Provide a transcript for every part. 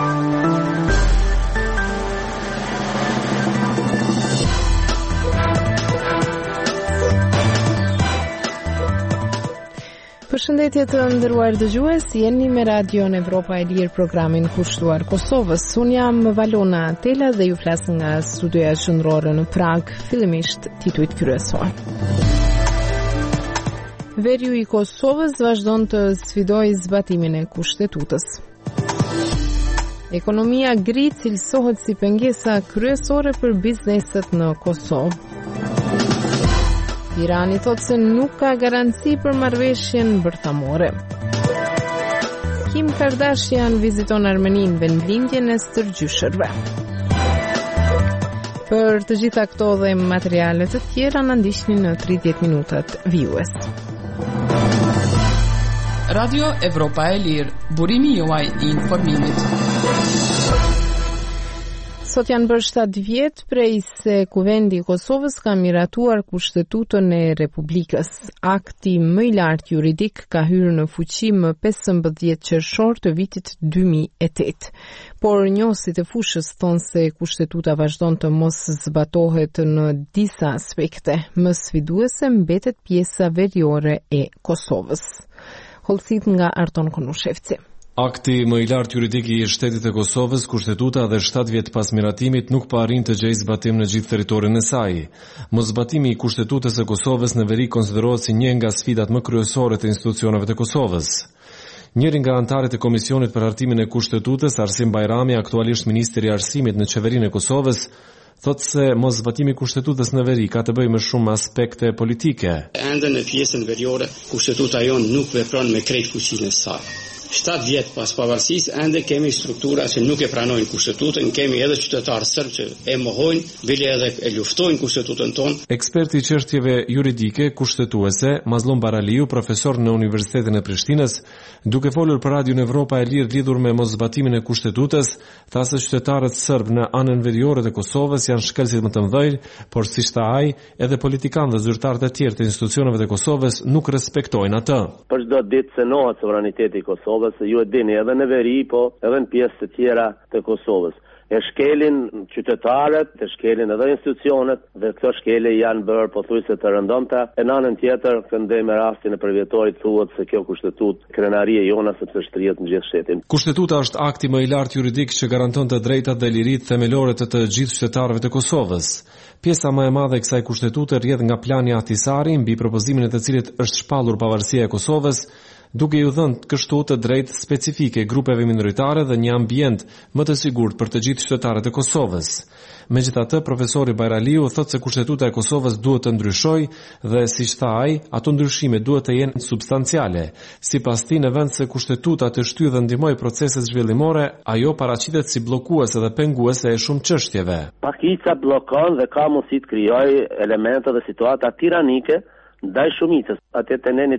Përshëndetje të nderuar dëgjues, jeni me Radion Evropa e Lirë, programin kushtuar Kosovës. Unë jam Valona Tela dhe ju flas nga studioja qendrore në Prag, fillimisht titujt kryesor. Veriu i Kosovës vazhdon të sfidojë zbatimin e kushtetutës. Ekonomia gri cilësohet si pengesa kryesore për bizneset në Kosovë. Irani thotë se nuk ka garanci për marrëveshjen bërthamore. Kim Kardashian viziton Armeninë vendlindjen e stërgjyshërve. Për të gjitha këto dhe materiale të tjera na ndiqni në 30 minutat vijues. Radio Evropa e Lirë, burimi juaj i informimit. Sot janë bërë 7 vjet prej se Kuvendi i Kosovës ka miratuar Kushtetutën e Republikës. Akti më i lartë juridik ka hyrë në fuqi më 15 qershor të vitit 2008. Por njohësit e fushës thonë se Kushtetuta vazhdon të mos zbatohet në disa aspekte. Më sfiduese mbetet pjesa veriore e Kosovës. Hollësit nga Arton Konushevci. Akti më i lartë juridik i shtetit e Kosovës, Kushtetuta, dhe 7 vjet pas miratimit nuk pa arrin të gjejë zbatim në gjithë territorin e saj. Moszbatimi i Kushtetutës së Kosovës në veri konsiderohet si një nga sfidat më kryesore të institucioneve të Kosovës. Njëri nga anëtarët e Komisionit për Hartimin e Kushtetutës, Arsim Bajrami, aktualisht ministri i Arsimit në qeverinë e Kosovës, thotë se moszbatimi i Kushtetutës në veri ka të bëjë më shumë me aspekte politike. Ende në pjesën veriore, Kushtetuta jonë nuk vepron me krejt fuqinë e saj. 7 vjet pas pavarësisë, ende kemi struktura që nuk e pranojnë Kushtetutën, kemi edhe qytetarë serb që e mohojnë, bile edhe e luftojnë Kushtetutën tonë. Eksperti i çështjeve juridike kushtetuese, Mazlum Baraliu, profesor në Universitetin e Prishtinës, duke folur për Radion Evropa e Lirë lidhur me moszbatimin e Kushtetutës, tha se qytetarët serb në anën veriore të Kosovës janë shkelësit më të mëdhenj, por siç tha ai, edhe politikanë dhe zyrtarët e tjerë të institucioneve të Kosovës nuk respektojnë atë. Për çdo ditë cënohet sovraniteti i Kosovës. Ju e dini edhe në veri, po edhe në pjesë të tjera të Kosovës. E shkelin qytetarët, e shkelin edhe institucionet, dhe këto shkele janë bërë pothuajse të rëndomta. E në anën tjetër, këndej me rastin e përvjetorit, thuhet se kjo kushtetutë krenarie jona sepse shtrihet në gjithë shtetin. Kushtetuta është akti më i lartë juridik që garanton të drejtat dhe liritë themelore të gjithë qytetarëve të Kosovës. Pjesa më e madhe e kësaj kushtetute rrjedh nga plani Ahtisari, mbi propozimin e të cilit është shpallur pavarësia e Kosovës, duke ju dhënë kështu të drejtë specifike grupeve minoritare dhe një ambient më të sigurt për të gjithë qytetarët e Kosovës. Megjithatë, profesori Bajraliu thotë se Kushtetuta e Kosovës duhet të ndryshojë dhe, siç tha ai, ato ndryshime duhet të jenë substanciale. Sipas tij, në vend se Kushtetuta të shtyjë dhe ndihmojë proceset zhvillimore, ajo paraqitet si bllokuese dhe penguese e shumë çështjeve. Pakica bllokon dhe ka mundësi të krijojë elemente dhe situata tiranike ndaj shumicës. Atë të neni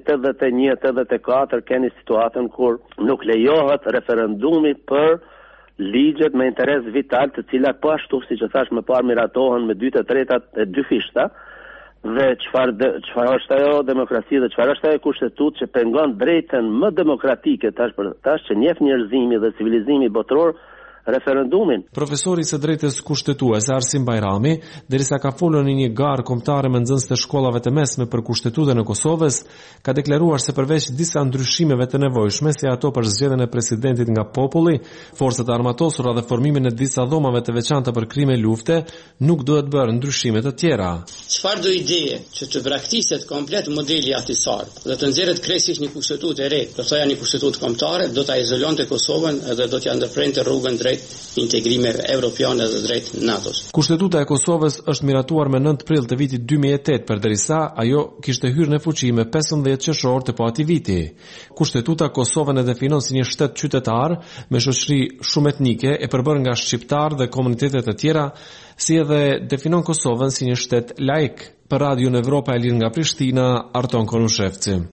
81-84 keni situatën kur nuk lejohet referendumi për ligjet me interes vital, të cilat po ashtu, si që thash më parë, miratohen me 2/3 e 2 fishta. Dhe çfarë është ajo demokraci dhe çfarë është ajo kushtetutë që pengon drejtën më demokratike tash që njeh njerëzimi dhe civilizimi botror, referendumin. Profesori së drejtës kushtetuese Arsim Bajrami, derisa ka folur në një garë kombëtare me nxënës të shkollave të mesme për Kushtetutën e Kosovës, ka deklaruar se përveç disa ndryshimeve të nevojshme, si ato për zgjedhjen e presidentit nga populli, forcat e armatosura dhe formimin e disa dhomave të veçanta për krime lufte, nuk duhet bërë ndryshime të tjera. Çfarë do ideje që të braktiset komplet modeli Ahtisar dhe të nxjerrët krejtësisht një kushtetutë e re, do thoya një kushtetutë kombëtare, do ta izolonte Kosovën dhe do t'ia ndërprente rrugën drejt integrimeve evropiane dhe drejt NATO-s. Kushtetuta e Kosovës është miratuar me 9 prill të vitit 2008, përderisa ajo kishte hyrë në fuqi me 15 qershor të po atij viti. Kushtetuta Kosovën e definon si një shtet qytetar me shoqëri shumë etnike e përbërë nga shqiptar dhe komunitete të tjera, si edhe definon Kosovën si një shtet laik. Për Radion Evropa e Lirë nga Prishtina, Arton Konushevci.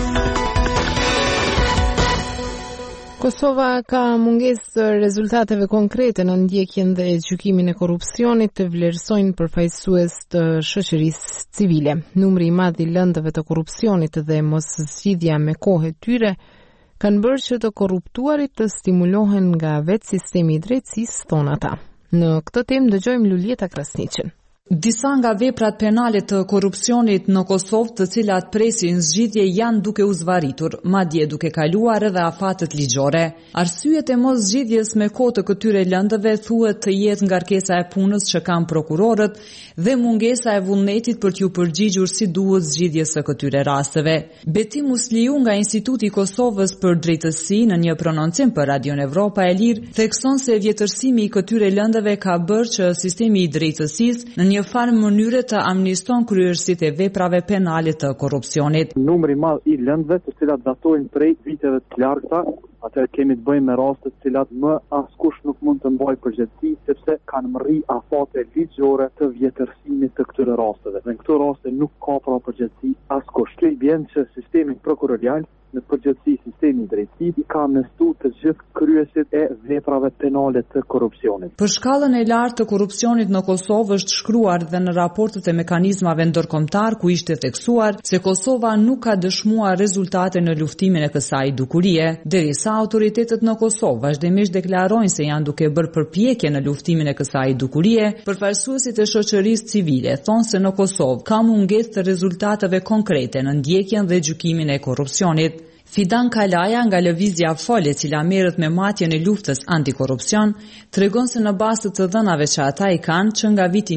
Kosova ka mungesë të rezultateve konkrete në ndjekjen dhe gjykimin e korrupsionit të vlerësojnë përfaqësues të shoqërisë civile. Numri i madh i lëndëve të korrupsionit dhe mos zgjidhja me kohë tyre kanë bërë që të korruptuarit të stimulohen nga vetë sistemi i drejtësisë, thonë ata. Në këtë temë dëgjojmë Lulieta Krasniqin. Disa nga veprat penale të korrupsionit në Kosovë, të cilat presin zgjidhje, janë duke u zvaritur, madje duke kaluar edhe afatet ligjore. Arsyet e mos zgjidhjes me kohë të këtyre lëndëve thuhet të jetë ngarkesa e punës që kanë prokurorët dhe mungesa e vullnetit për t'ju përgjigjur si duhet zgjidhjes së këtyre rasteve. Betim Musliu nga Instituti i Kosovës për Drejtësi në një prononcim për Radion Evropa e Lirë thekson se vjetërsimi i këtyre lëndëve ka bërë që sistemi i drejtësisë në një farë mënyre të amniston kryerësitë e veprave penale të korrupsionit. Numri i madh i lëndëve të cilat datojnë prej viteve të largëta, atëherë kemi të bëjmë me raste të cilat më askush nuk mund të mbajë përgjegjësi sepse kanë mrri afate ligjore të vjetërsimit të këtyre rasteve. Në këto raste nuk ka pra përgjegjësi askush. Kjo i bën që sistemi prokurorial në përgjithësi sistemi i drejtësisë i ka amnestuar të gjithë kryesit e veprave penale të korrupsionit. Për shkallën e lartë të korrupsionit në Kosovë është shkruar dhe në raportet e mekanizmave ndërkombëtar ku ishte theksuar se Kosova nuk ka dëshmuar rezultate në luftimin e kësaj dukurie, derisa autoritetet në Kosovë vazhdimisht deklarojnë se janë duke bërë përpjekje në luftimin e kësaj dukurie. Përfaqësuesit e shoqërisë civile thonë se në Kosovë ka mungesë të rezultateve konkrete në ndjekjen dhe gjykimin e korrupsionit. Fidan Kalaja nga lëvizja Fol, e cila merret me matjen e luftës antikorrupsion, tregon se në bazë të dhënave që ata i kanë që nga viti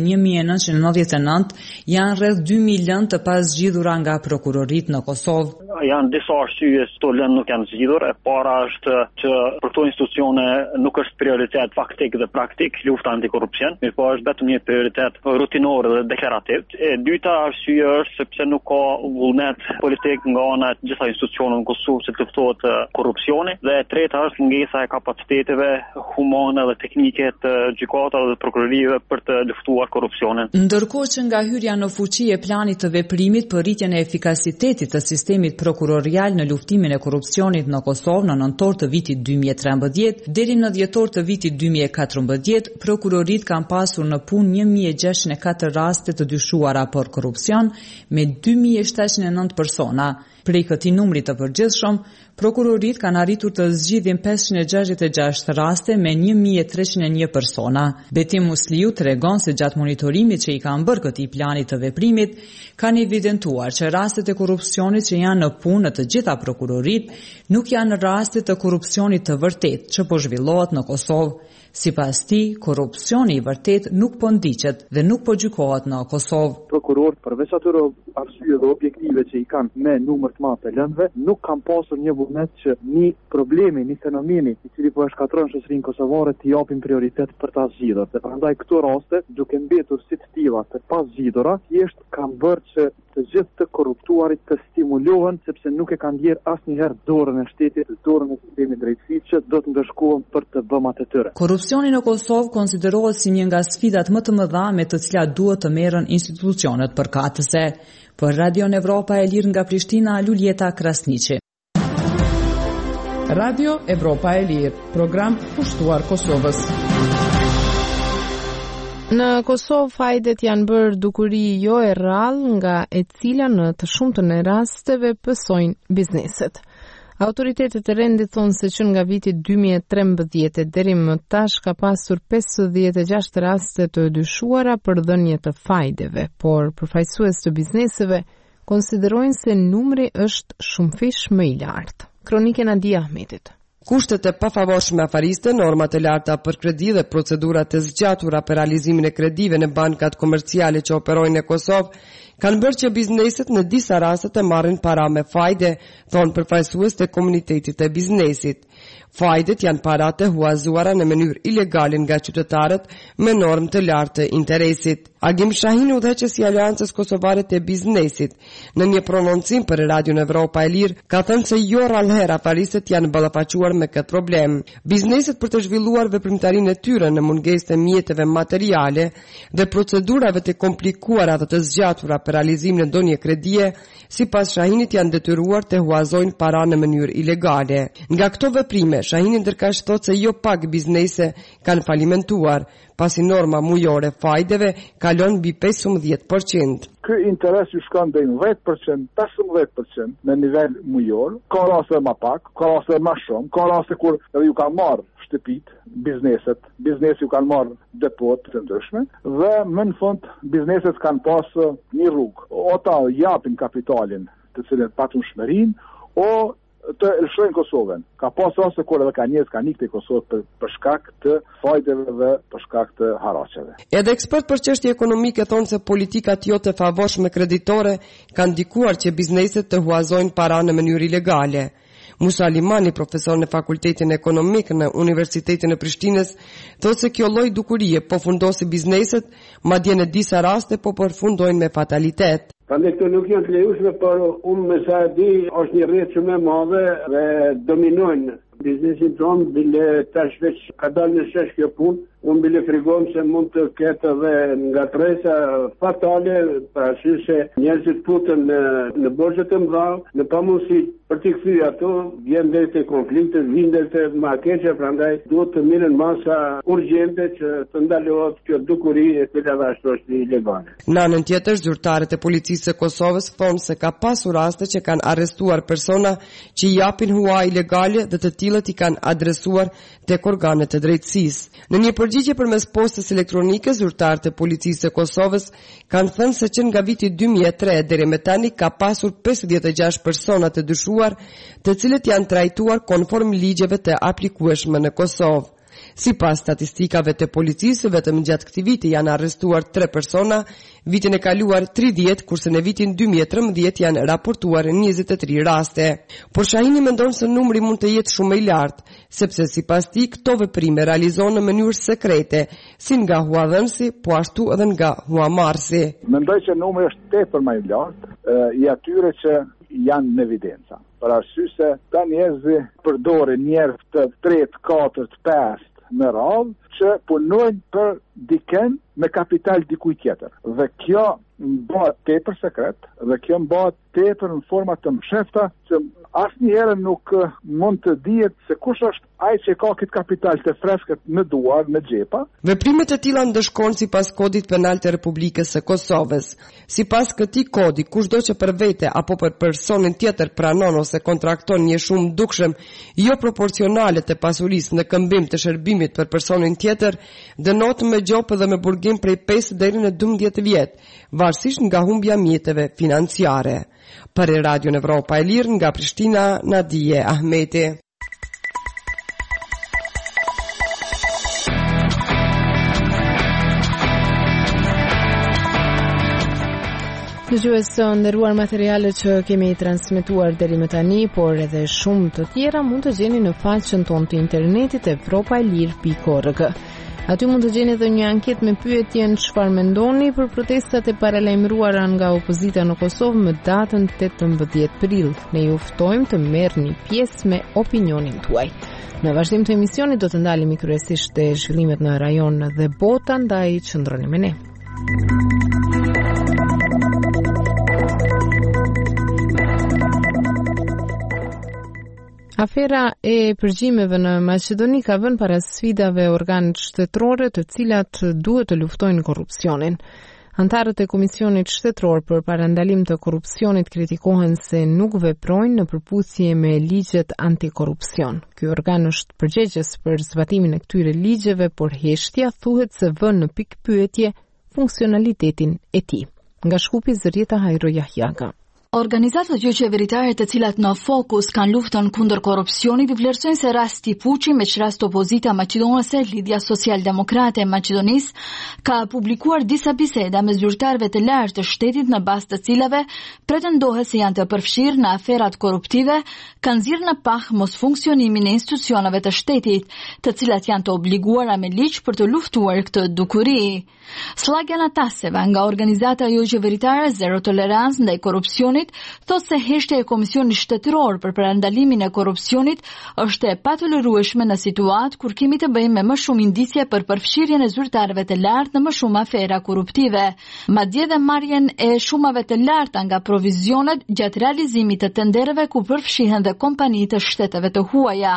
1999 janë rreth 2000 lëndë të pazgjidhura nga prokurorit në Kosovë. Janë disa arsye se këto lëndë nuk janë zgjidhur. E para është që për këto institucione nuk është prioritet faktik dhe praktik lufta antikorrupsion, mirë po është vetëm një prioritet rutinor dhe deklarativ. E dyta arsye është sepse nuk ka vullnet politik nga ana e gjitha institucioneve në Kosovë që të luftohet korrupsioni, dhe e treta është mungesa e kapaciteteve humane dhe teknike të gjykatave dhe prokurorive për të luftuar korrupsionin. Ndërkohë që nga hyrja në fuqi e planit të veprimit për rritjen e efikasitetit të sistemit prokurorial në luftimin e korrupsionit në Kosovë në nëntor të vitit 2013 deri në dhjetor të vitit 2014, prokurorit kanë pasur në punë 1604 raste të dyshuara për korrupsion me 2709 persona. Prej këtij numri të përgjithshëm, prokurorit kanë arritur të zgjidhin 566 raste me 1301 persona. Betim Musliu tregon se gjatë monitorimit që i kanë bërë këtij plani të veprimit, kanë evidentuar që rastet e korrupsionit që janë në punë në të gjitha prokurorit nuk janë raste të korrupsionit të vërtet që po zhvillohet në Kosovë. Sipas tij, korrupsioni i vërtet nuk po ndiqet dhe nuk po gjykohet në Kosovë. Prokurorët përveç atyre arsyeve objektive që i kanë me numër të madh të lëndëve, nuk kanë pasur një vullnet që një problemi, një fenomeni i cili po e shkatërron shoqërinë kosovare të japin prioritet për ta zgjidhur. Dhe prandaj këto raste, duke mbetur si të tilla të pazgjidhura, thjesht kanë bërë që të gjithë të korruptuarit të stimulohen sepse nuk e kanë ndjer asnjëherë dorën e shtetit, dorën e sistemit drejtësisë që do të ndëshkohen për të bëmat e tyre. Korrupsioni në Kosovë konsiderohet si një nga sfidat më të mëdha me të cilat duhet të merren institucionet përkatëse. Për Radion Evropa e Lirë nga Prishtina, Lulieta Krasniqi. Radio Evropa e Lirë, program pushtuar Kosovës. Në Kosovë fajdet janë bërë dukuri jo e rrallë nga e cila në të shumtën e rasteve pësojnë bizneset. Autoritetet e rendit thonë se që nga viti 2013 deri më tash ka pasur 56 raste të dyshuara për dhënie të fajdeve, por përfaqësues të bizneseve konsiderojnë se numri është shumëfish më i lartë. Kronike Nadia Ahmetit. Kushtet e pafavorshme afariste, normat e larta për kredi dhe procedurat e zgjatura për realizimin e kredive në bankat komerciale që operojnë në Kosovë kanë bërë që bizneset në disa raste të marrin para me fajde, thonë përfaqësues të komunitetit të biznesit. Fajdet janë para të huazuara në mënyrë ilegale nga qytetarët me normë të lartë të interesit. Agim Shahin, udhëheqës i Aleancës Kosovare të Biznesit, në një prononcim për Radion Evropa e Lirë, ka thënë se jo rallëherë afaristet janë ballafaquar me këtë problem. Bizneset për të zhvilluar veprimtarinë e tyre në mungesë të mjeteve materiale dhe procedurave të komplikuara dhe të zgjatura për realizimin e ndonjë kredie, sipas Shahinit janë detyruar të huazojnë para në mënyrë ilegale. Nga këto veprime, Shahini ndërkaq thotë se jo pak biznese kanë falimentuar, pasi norma mujore fajdeve kalon mbi 15%. ky interes ju shkon deri në 10%, 15% në nivel mujor, ka raste më pak, ka raste më shumë, ka raste kur edhe ju kanë marrë shtëpit, biznesi ju kanë marrë depot të ndryshme dhe më në fund bizneset kanë pas një rrugë. O ta japin kapitalin të cilën patun shmerin, o të lëshojnë Kosovën. Ka pas raste kur edhe ka njerëz kanë ikë te Kosovë për shkak të fajdeve dhe për shkak të haraqeve. Edhe ekspert për çështje ekonomike thonë se politikat jo të favorshme kreditore kanë ndikuar që bizneset të huazojnë para në mënyrë ilegale. Musa Limani, profesor në Fakultetin Ekonomik në Universitetin e Prishtinës, thotë se kjo lloj dukurie po fundosi bizneset, madje në disa raste po përfundojnë me fatalitet. Prandaj këto nuk janë të lejueshme, por unë me sa e di është një rrjetë shumë e madhe dhe dominojnë biznesin tonë, bile tash veç ka dalë në shesh kjo punë, unë bile frigom se mund të ketë edhe ngatresa fatale, për arsye se njerëzit futen në borxhe të mëdha, në pamundësi për t'i kthyer ato, vjen deri te konflikte, vjen deri te markeqe, prandaj duhet të mirën masa urgjente që të ndalohet kjo dukuri e cila ashtu është ilegale. Në anën tjetër, zyrtarët e policisë së Kosovës thonë se ka pasur raste që kanë arrestuar persona që japin huaj ilegale dhe të tillët i kanë adresuar tek organet e drejtësisë. Në një përgjigje përmes postës elektronike, zyrtarët e policisë së Kosovës kanë thënë se që nga viti 2003 deri më tani ka pasur 56 persona të dyshuar, të cilët janë trajtuar konform ligjeve të aplikueshme në Kosovë. Sipas statistikave të policisë, vetëm gjatë këtij viti janë arrestuar 3 persona, vitin e kaluar 30, kurse në vitin 2013 janë raportuar 23 raste. Por Shahini mendon se numri mund të jetë shumë i lartë, sepse sipas tij këto veprime realizohen në mënyrë sekrete, si nga huadhënësi, po ashtu edhe nga huamarrësi. Mendoj që numri është tepër më i lartë i atyre që janë në evidenca. Për arsye se ta njerëzit përdorin njerëz të 3, 4, 5 në radhë që punojnë për dikën me kapital dikujt tjetër. Dhe kjo bëhet tepër sekret dhe kjo bëhet tepër në forma të mshefta që asnjëherë nuk mund të dihet se kush është ai që ka këtë kapital të freskët në duar, në xhepa. Veprimet e tilla ndeshkojnë sipas kodit penal të Republikës së Kosovës. Sipas këtij kodi, kushdo që për vete apo për personin tjetër pranon ose kontrakton një shumë dukshëm jo proporcionale të pasurisë në këmbim të shërbimit për personin tjetër, dënohet me gjopë dhe me burgim prej 5 deri në 12 vjet, varësisht nga humbja mjeteve financiare. Për Radio Evropa e Lirë nga Prishtina, Nadije Ahmeti. Dëgjues të nderuar, materialet që kemi transmetuar deri më tani, por edhe shumë të tjera mund të gjeni në faqen tonë të internetit evropaelir.org. Aty mund të gjeni edhe një anketë me pyetjen çfarë mendoni për protestat e paralajmëruara nga opozita në Kosovë më datën 18 prill. Ne ju ftojmë të merrni pjesë me opinionin tuaj. Në vazhdim të emisionit do të ndalemi kryesisht te zhvillimet në rajon dhe bota, ndaj qëndroni me ne. Afera e përgjimeve në Maqedoni ka vënë para sfidave organet shtetërore të cilat duhet të luftojnë korrupsionin. Antarët e Komisionit Shtetëror për Parandalim të Korrupsionit kritikohen se nuk veprojnë në përputhje me ligjet antikorrupsion. Ky organ është përgjegjës për zbatimin e këtyre ligjeve, por heshtja thuhet se vën në pikpyetje funksionalitetin e tij. Nga Shkupi, Zërieta Hajro Jahjaga. Organizatat jo qeveritare të cilat në fokus kanë luftën kundër korrupsionit vlerësojnë se rasti Puçi me rast opozita maqedonase, Lidhja Social-Demokrate e Maqedonisë, ka publikuar disa biseda me zyrtarëve të lartë të shtetit në bazë të cilave pretendohet se janë të përfshirë në aferat korruptive, kanë nxjerrë në pah mos funksionimin e institucioneve të shtetit, të cilat janë të obliguara me ligj për të luftuar këtë dukuri. Slagja Nataseva nga organizata jo qeveritare Zero Tolerancë ndaj korrupsionit thotë se heshtja e Komisionit Shtetëror për parandalimin e korrupsionit është e patolerueshme në situatë kur kemi të bëjmë me më shumë indicie për përfshirjen e zyrtarëve të lartë në më shumë afera korruptive, madje dhe marrjen e shumave të larta nga provizionet gjatë realizimit të tendereve ku përfshihen dhe kompani të shteteve të huaja.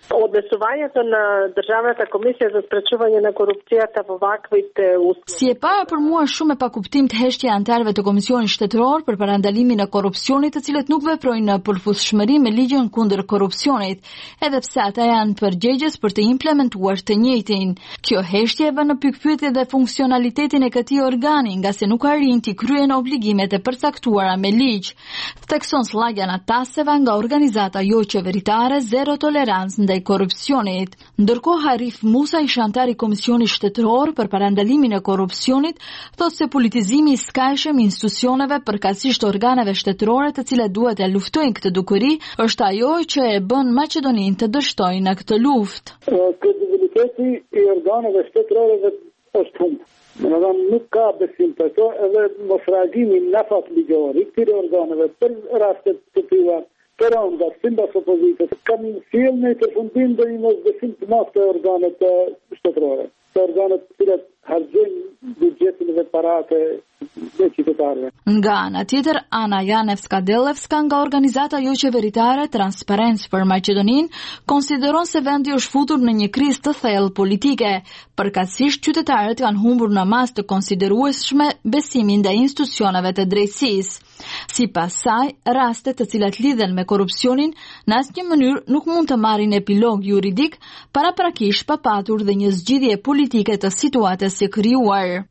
Однесувањето на Државната комисија за спречување на корупцијата во ваквите услови. Si e para për mua shumë e pa kuptim të heshtja e anëtarëve të Komisionit Shtetëror për parandalimin e korrupsionit, të cilët nuk veprojnë në përputhshmëri me ligjin kundër korrupsionit, edhe pse ata janë përgjegjës për të implementuar të njëjtin. Kjo heshtje e bën në pikpyetje dhe funksionalitetin e këtij organi, nga se nuk arrin të kryejnë obligimet e përcaktuara me ligj. Thekson Slagjana Taseva nga organizata jo qeveritare Zero Tolerancë ndaj korrupsionit. Ndërkohë Arif Musa, ish antar i Komisionit Shtetëror për parandalimin e korrupsionit, thotë se politizimi i skajshëm i institucioneve, përkatësisht organeve shtetërore, të cilat duhet të luftojnë këtë dukuri, është ajo që e bën Maqedoninë të dështojë në këtë luftë. Kredibiliteti i organeve shtetërore është humbur. Nuk ka besim për to, edhe mos reagimi nafat ligjor i këtyre organeve për rastet të tilla për anda, simbas opozitës, kanë sjellë në përfundim dhe një mosbesim të madh të organet shtetërore, të organet të cilat harxojnë buxhetin dhe paratë e qytetarëve. Nga ana tjetër, Ana Janevska-Delevska nga organizata jo qeveritare Transparencë për Maqedoninë konsideron se vendi është futur në një krizë të thellë politike. Përkatësisht qytetarët kanë humbur në masë të konsiderueshme besimin ndaj institucioneve të drejtësisë. Sipas saj, rastet të cilat lidhen me korrupsionin në asnjë mënyrë nuk mund të marrin epilog juridik paraprakisht pa patur dhe një zgjidhje politike të situatës së krijuar.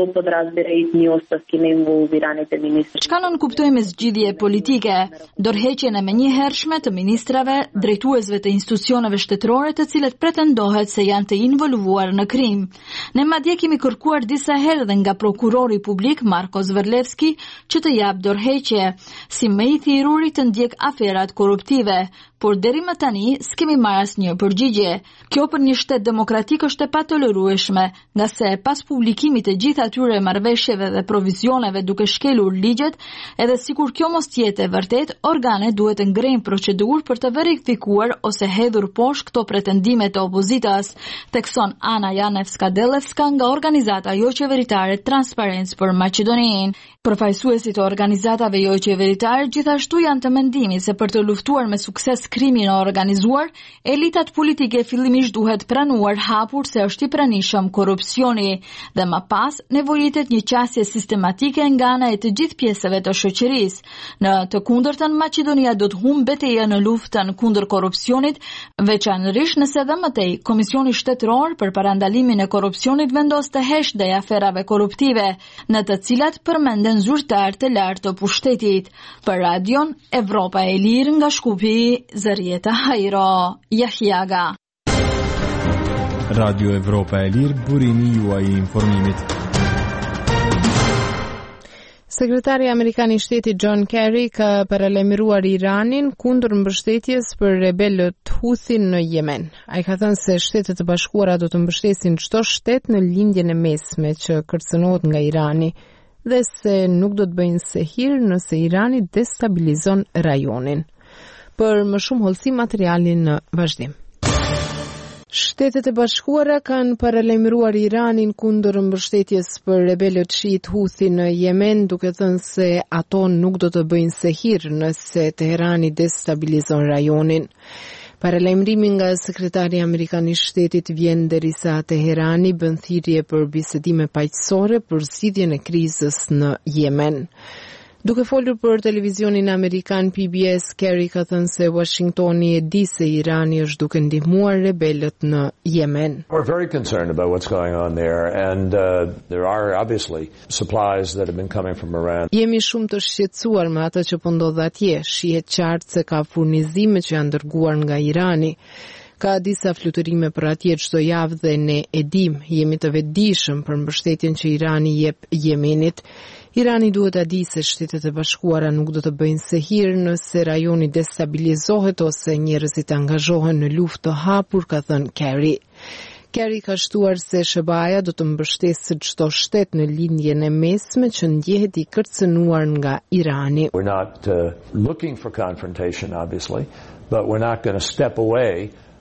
Çka nën kuptojmë me zgjidhje politike? Dorëheqjen e menjëhershme të ministrave, drejtuesve të institucioneve shtetërore të cilët pretendohet se janë të involuar në krim. Ne madje kemi kërkuar disa herë dhe nga prokurori publik Marko Zverlevski që të jap dorëheqje, si më i thirruri të ndjek aferat korruptive, por deri më tani s'kemi marrë asnjë përgjigje. Kjo për një shtet demokratik është e patolerueshme, nga se pas publikimit të gjithë atyre marrëveshjeve dhe provizioneve duke shkelur ligjet, edhe sikur kjo mos jetë e vërtet, organet duhet të ngrejnë procedurë për të verifikuar ose hedhur poshtë këto pretendime të opozitës, thekson Ana Janevska-Delevska nga organizata jo qeveritare Transparencë për Maqedoninë. Përfaqësuesit e organizatave jo qeveritare gjithashtu janë të mendimit se për të luftuar me sukses krimin e organizuar, elitat politike fillimisht duhet pranuar hapur se është i pranishëm korrupsioni dhe më pas nevojitet një qasje sistematike nga ana e të gjithë pjesëve të shoqërisë. Në të kundërtën, Maqedonia do të humbë betejën në luftën kundër korrupsionit, veçanërisht nëse dhe mëtej Komisioni Shtetëror për parandalimin e korrupsionit vendos të hesht ndaj aferave korruptive, në të cilat përmenden zyrtar të lartë të pushtetit. Për radion Evropa e Lirë nga Shkupi, Zarieta Hajro, Jahjaga. Radio Evropa e Lirë, burimi juaj i informimit. Sekretari Amerikan i Shtetit John Kerry ka paralajmëruar Iranin kundër mbështetjes për rebelët Houthi në Yemen. Ai ka thënë se Shtetet e Bashkuara do të mbështesin çdo shtet në lindjen e mesme që kërcënohet nga Irani dhe se nuk do të bëjnë sehir nëse Irani destabilizon rajonin. Për më shumë hollësi, materialin në vazhdim. Shtetet e Bashkuara kanë paralajmëruar Iranin kundër mbështetjes për rebelët shiit Houthi në Yemen, duke thënë se ato nuk do të bëjnë sehir nëse Teherani destabilizon rajonin. Paralajmërimi nga sekretari Amerikan i Shtetit vjen derisa Teherani bën thirrje për bisedime paqësore për zgjidhjen e krizës në Yemen. Duke folur për televizionin amerikan PBS, Kerry ka thënë se Washingtoni e di se Irani është duke ndihmuar rebelët në Yemen. We're very concerned about what's going on there and there are obviously supplies that have been coming from Iran. Jemi shumë të shqetësuar me atë që po ndodh atje. Shihet qartë se ka furnizime që janë dërguar nga Irani. Ka disa fluturime për atje çdo javë dhe ne e dim, jemi të vetëdijshëm për mbështetjen që Irani jep Yemenit. Irani duhet ta di se Shtetet e Bashkuara nuk do të bëjnë sehir nëse rajoni destabilizohet ose njerëzit angazhohen në luftë të hapur, ka thënë Kerry. Kerry ka shtuar se SBA-ja do të mbështesë çdo shtet në lindjen e mesme që ndjehet i kërcënuar nga Irani. We're not looking for confrontation, obviously, but we're not going to step away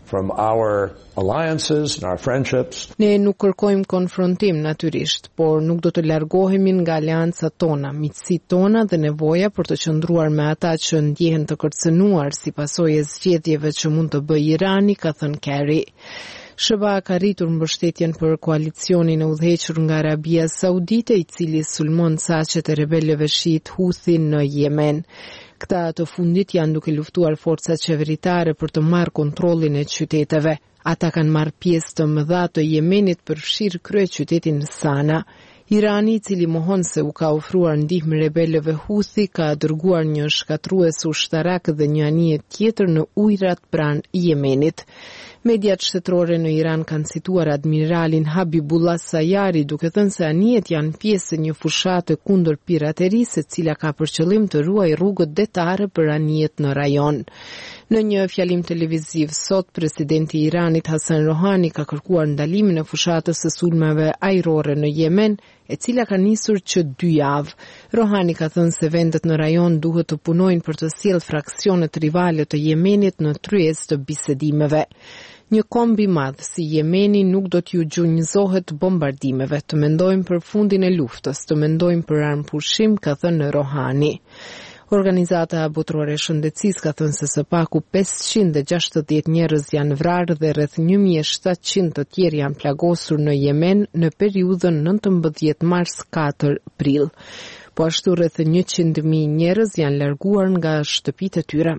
from our alliances and our friendships. Ne nuk kërkojmë konfrontim natyrisht, por nuk do të largohemi nga aleancat tona, miqësitë tona dhe nevoja për të qëndruar me ata që ndjehen të kërcënuar si pasojë e zgjedhjeve që mund të bëjë Irani, ka thënë Kerry. SBA ka rritur mbështetjen për koalicionin e udhëhequr nga Arabia Saudite, i cili sulmon saqet e rebelëve shiit Houthi në Yemen. Këta të fundit janë duke luftuar forcat qeveritare për të marrë kontrollin e qyteteve. Ata kanë marrë pjesë të mëdha të Yemenit, përfshirë kryeqytetin Sana. Irani, i cili mohon se u ka ofruar ndihmë rebelëve Houthi, ka dërguar një shkatrues ushtarak dhe një anije tjetër në ujrat pranë Yemenit. Mediat shtetërore në Iran kanë cituar admiralin Habibullah Sayari duke thënë se anijet janë pjesë e një fushate kundër piraterisë, e cila ka për qëllim të ruajë rrugët detare për anijet në rajon. Në një fjalim televiziv sot, presidenti i Iranit Hasan Rohani ka kërkuar ndalimin e fushatës së sulmeve ajrore në Yemen, e cila ka nisur që 2 javë. Rohani ka thënë se vendet në rajon duhet të punojnë për të sjellë fraksionet rivale të Yemenit në tryezë të bisedimeve. Një komb i madh si Yemeni nuk do t'ju gjunjëzohet bombardimeve, të mendojmë për fundin e luftës, të mendojmë për armëpushim, ka thënë Rohani. Organizata botërore e shëndetësisë ka thënë se së paku 560 njerëz janë vrarë dhe rreth 1700 të tjerë janë plagosur në Yemen në periudhën 19 mars-4 prill. Po ashtu rreth 100.000 njerëz janë larguar nga shtëpitë e tyre.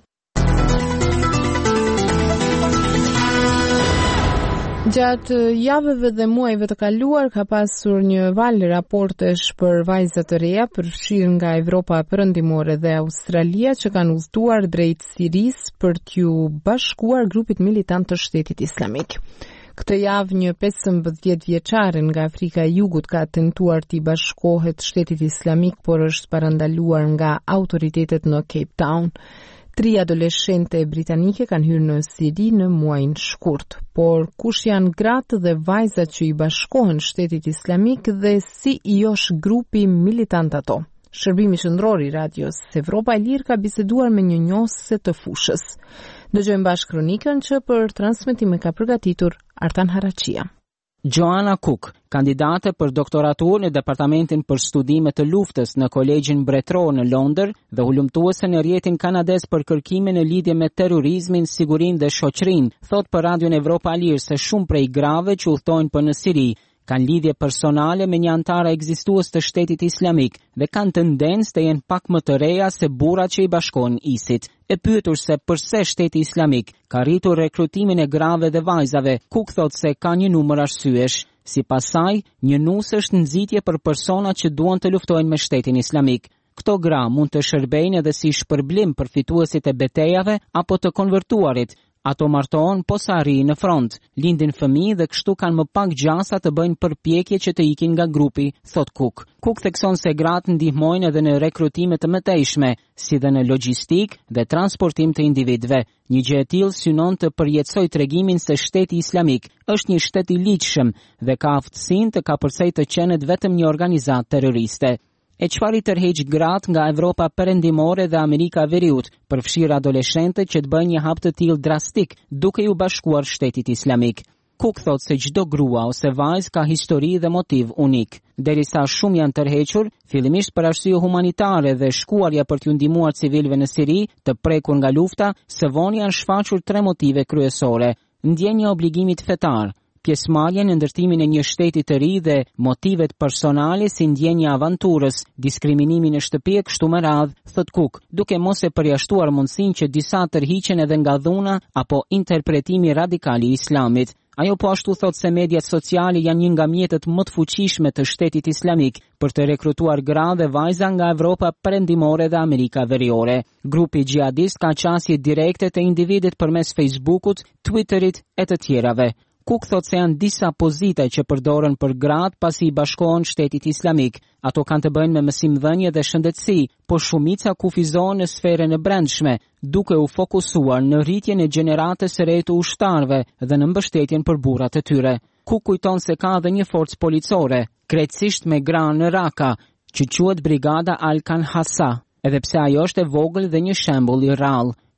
Gjatë javëve dhe muajve të kaluar ka pasur një valë raportesh për vajza të reja përfshirë nga Evropa Perëndimore dhe Australia që kanë udhëtuar drejt Sirisë për t'ju bashkuar grupit militant të Shtetit Islamik. Këtë javë një 15 vjeçare nga Afrika e Jugut ka tentuar t'i bashkohet Shtetit Islamik, por është parandaluar nga autoritetet në Cape Town. 3 adoleshente britanike kanë hyrë në Siri në muajin shkurt, por kush janë gratë dhe vajzat që i bashkohen Shtetit Islamik dhe si i josh grupi militant ato? Shërbimi qendror i radios Evropa e Lirë ka biseduar me një njohëse të fushës. Dëgjojmë bashkë kronikën që për transmetim ka përgatitur Artan Harachia. Joanna Cook, kandidate për doktoratur në Departamentin për Studime të Luftës në Kolegjin Bretror në Londër dhe hulumtuese në rrjetin kanadez për kërkime në lidhje me terrorizmin, sigurinë dhe shoqërinë, thot për Radion Evropa e Lirë se shumë prej grave që udhtojnë për në Siri kanë lidhje personale me një antare ekzistues të Shtetit Islamik dhe kanë tendencë të jenë pak më të reja se burrat që i bashkon ISIT. E pyetur se përse Shteti Islamik ka rritur rekrutimin e grave dhe vajzave, Cook thot se ka një numër arsyesh. Sipas saj, një nusë është nxitje për personat që duan të luftojnë me Shtetin Islamik. Këto gra mund të shërbejnë edhe si shpërblim për fituesit e betejave apo të konvertuarit. Ato martohen posa arrijnë në front, lindin fëmijë dhe kështu kanë më pak gjasa të bëjnë përpjekje që të ikin nga grupi, thot Cook. Cook thekson se gratë ndihmojnë edhe në rekrutime të mëtejshme, si dhe në logjistik dhe transportim të individëve. Një gjë e tillë synon të përjetësoj tregimin se Shteti Islamik është një shtet i ligjshëm dhe ka aftësinë të kapërcejë të qenet vetëm një organizatë terroriste. E çfarë i tërheq gratë nga Evropa Perëndimore dhe Amerika e Veriut, përfshirë adoleshente që të bëjnë një hap të tillë drastik duke u bashkuar Shtetit Islamik. Cook thot se çdo grua ose vajzë ka histori dhe motiv unik. Derisa shumë janë tërhequr, fillimisht për arsye humanitare dhe shkuarja për t'u ndihmuar civilëve në Siri, të prekur nga lufta, së vonë janë shfaqur 3 motive kryesore: ndjenja e obligimit fetar, pjesëmarrja në ndërtimin e një shteti të ri dhe motivet personale si ndjenja avanturës, diskriminimi në shtëpi e kështu me radhë, thot Cook, duke mos e përjashtuar mundësinë që disa tërhiqen edhe nga dhuna apo interpretimi radikal i Islamit. Ajo po ashtu thot se mediat sociale janë një nga mjetet më të fuqishme të Shtetit Islamik për të rekrutuar gra dhe vajza nga Evropa Perëndimore dhe Amerika Veriore. Grupi xhihadist ka qasje direkte të individit përmes Facebookut, Twitterit e të tjerave. Cook thot se janë disa pozita që përdoren për gratë pasi i bashkohen Shtetit Islamik. Ato kanë të bëjnë me mësimdhënie dhe shëndetësi, por shumica kufizohen në sferën e brendshme, duke u fokusuar në rritjen e gjeneratës së re të ushtarëve dhe në mbështetjen për burrat e tyre. Cook kujton se ka edhe një forcë policore, krejtësisht me gra në Raqqa, që quhet Brigada Al-Kanhasa, edhe pse ajo është e vogël dhe një shembull i rrallë.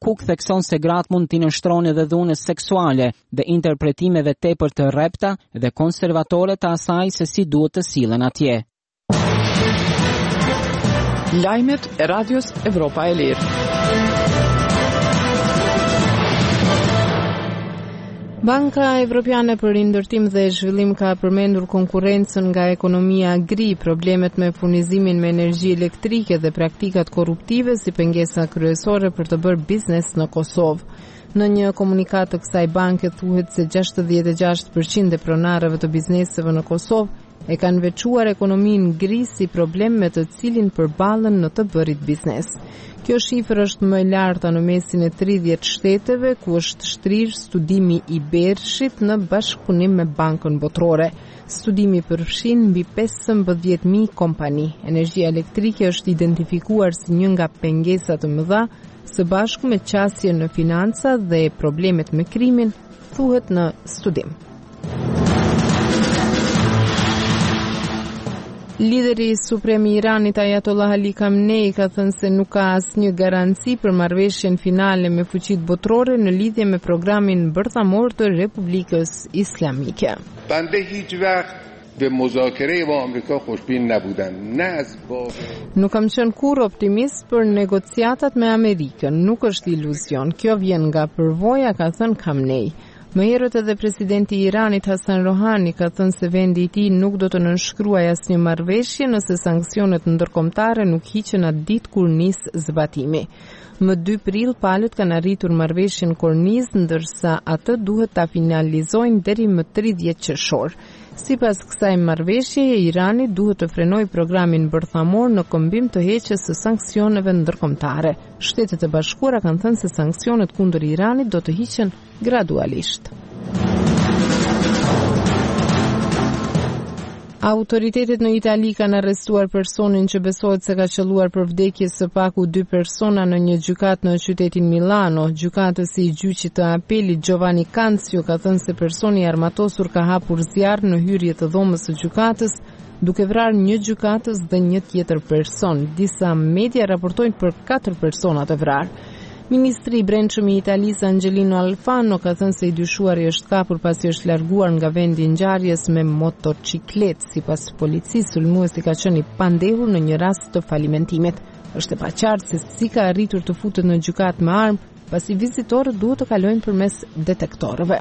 Cook thekson se gratë mund t'i nënshtronë edhe dhunës seksuale dhe interpretimeve tepër të rrepta dhe konservatore të asaj se si duhet të sillen atje. Lajmet e Radios Evropa e Lirë. Banka Evropiane për Rindërtim dhe Zhvillim ka përmendur konkurrencën nga ekonomia gri, problemet me furnizimin me energji elektrike dhe praktikat korruptive si pengesa kryesore për të bërë biznes në Kosovë. Në një komunikat të kësaj banke thuhet se 66% e pronarëve të bizneseve në Kosovë e kanë veçuar ekonominë gri si problem me të cilin përballen në të bërit biznes. Kjo shifër është më e larta në mesin e 30 shteteve ku është shtrirë studimi i Bershit në bashkëpunim me Bankën Botërore. Studimi përfshin mbi 15.000 kompani. Energjia elektrike është identifikuar si një nga pengesat të mëdha, së bashku me qasje në financa dhe problemet me krimin, thuhet në studim. Lideri suprem i Iranit Ayatollah Ali Khamenei ka thënë se nuk ka asnjë garanci për marrëveshjen finale me fuqitë botërore në lidhje me programin bërthamor të Republikës Islamike. Bande hiç vaqt به مذاکره با آمریکا خوشبین نبودن نه از باب Nuk kam qenë kurrë optimist për negociatat me Amerikën, nuk është iluzion. Kjo vjen nga përvoja, ka thënë Khamenei. Më herët edhe presidenti i Iranit Hasan Rohani ka thënë se vendi i tij nuk do të nënshkruajë asnjë marrëveshje nëse sanksionet ndërkombëtare nuk hiqen atë ditë kur nis zbatimi. Më 2 prill palët kanë arritur marrëveshjen kornizë, ndërsa atë duhet ta finalizojnë deri më 30 qershor. Sipas kësaj marrëveshjeje, Irani duhet të frenojë programin bërthamor në këmbim të heqjes së sanksioneve ndërkombëtare. Shtetet e Bashkuara kanë thënë se sanksionet kundër Iranit do të hiqen gradualisht. Autoritetet në Itali kanë arrestuar personin që besohet se ka qelluar për vdekjes së paku 2 persona në një gjykatë në qytetin Milano. Gjykatësi i gjyqit të apelit Giovanni Canzio ka thënë se personi i armatosur ka hapur zjarr në hyrje të dhomës së gjykatës, duke vrarë një gjykatës dhe një tjetër person. Disa media raportojnë për 4 persona të vrarë. Ministri i Brendshëm i Italisë Angelino Alfano ka thënë se i dyshuari është kapur pasi është larguar nga vendi i ngjarjes me motocikletë. Sipas policisë, sulmuesi ka qenë i pandehur në një rast të falimentimit. Është e paqartë se si ka arritur të futet në gjykatë me armë, pasi vizitorët duhet të kalojnë përmes detektorëve.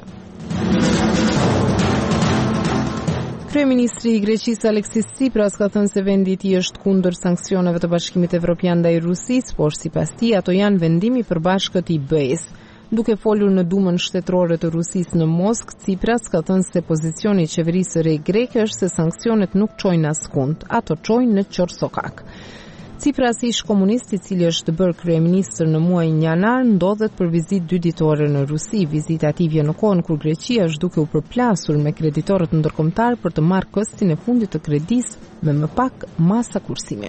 Kryeministri i Greqisë Aleksis Tsipras ka thënë se vendi i tij është kundër sanksioneve të Bashkimit Evropian ndaj Rusisë, por sipas tij ato janë vendimi i përbashkët i BE-s. Duke folur në Dumën shtetërore të Rusisë në Moskë, Tsipras ka thënë se pozicioni i qeverisë së re greke është se sanksionet nuk çojnë askund, ato çojnë në qorsokak. Tsipras, ish komunist i cili është bërë kryeministër në muajin janar, ndodhet për vizitë 2 ditore në Rusi. Vizita e tij vjen në kohën kur Greqia është duke u përplasur me kreditorët ndërkombëtar për të marrë kostin e fundit të kredisë me më pak masa kursimi.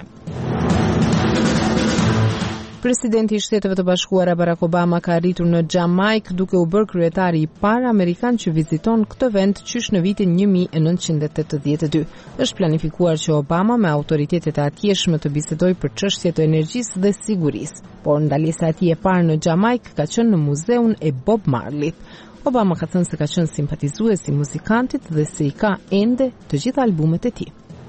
Presidenti i Shteteve të Bashkuara Barack Obama ka arritur në Jamaikë duke u bërë kryetari i parë amerikan që viziton këtë vend qysh në vitin 1982. Është planifikuar që Obama me autoritetet e atjeshme të bisedojë për çështje të energjisë dhe sigurisë, por ndalesa e tij e parë në Jamaikë ka qenë në muzeun e Bob Marley. Obama ka thënë se ka qenë simpatizues i muzikantit dhe se i ka ende të gjitha albumet e tij.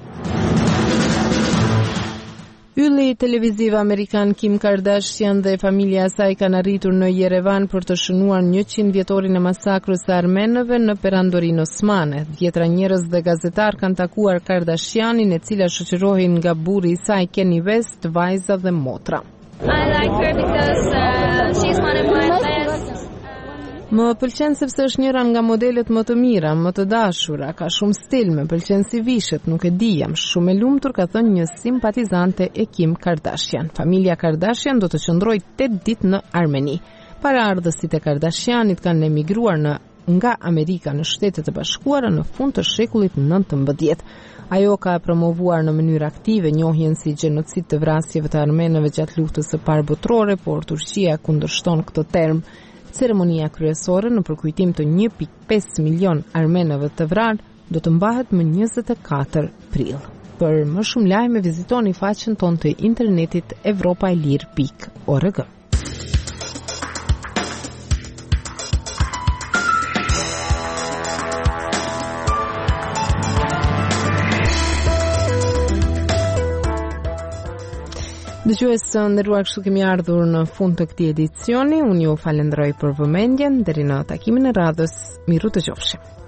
Ylli televiziv amerikan Kim Kardashian dhe familja e saj kanë arritur në Yerevan për të shënuar 100 vjetorin e masakrës së armenëve në perandorinë osmane. 10 njerëz dhe gazetar kanë takuar Kardashianin, e cila shoqërohen nga burri i saj Kanye West, vajza dhe motra. I like her because she's one of my best. Më pëlqen sepse është njëra nga modelet më të mira, më të dashura, ka shumë stil, më pëlqen si vishet, nuk e di, jam shumë e lumtur, ka thënë një simpatizante e Kim Kardashian. Familja Kardashian do të qëndrojë 8 ditë në Armeni. Paraardhësit e Kardashianit kanë emigruar nga Amerika në Shtetet e Bashkuara në fund të shekullit 19. Ajo ka promovuar në mënyrë aktive njohjen si gjenocid të vrasjeve të armenëve gjatë luftës së parë botërore, por Turqia kundërshton këtë term. Ceremonia kryesore në përkujtim të 1.5 milion armenëve të vrarë do të mbahet më 24 prill. Për më shumë lajme vizitoni faqen tonë të internetit europaelir.org. Dëgjues të nderuar, kështu kemi ardhur në fund të këtij edicioni. Unë ju falenderoj për vëmendjen. Deri në takimin e radhës, miru të qofshim.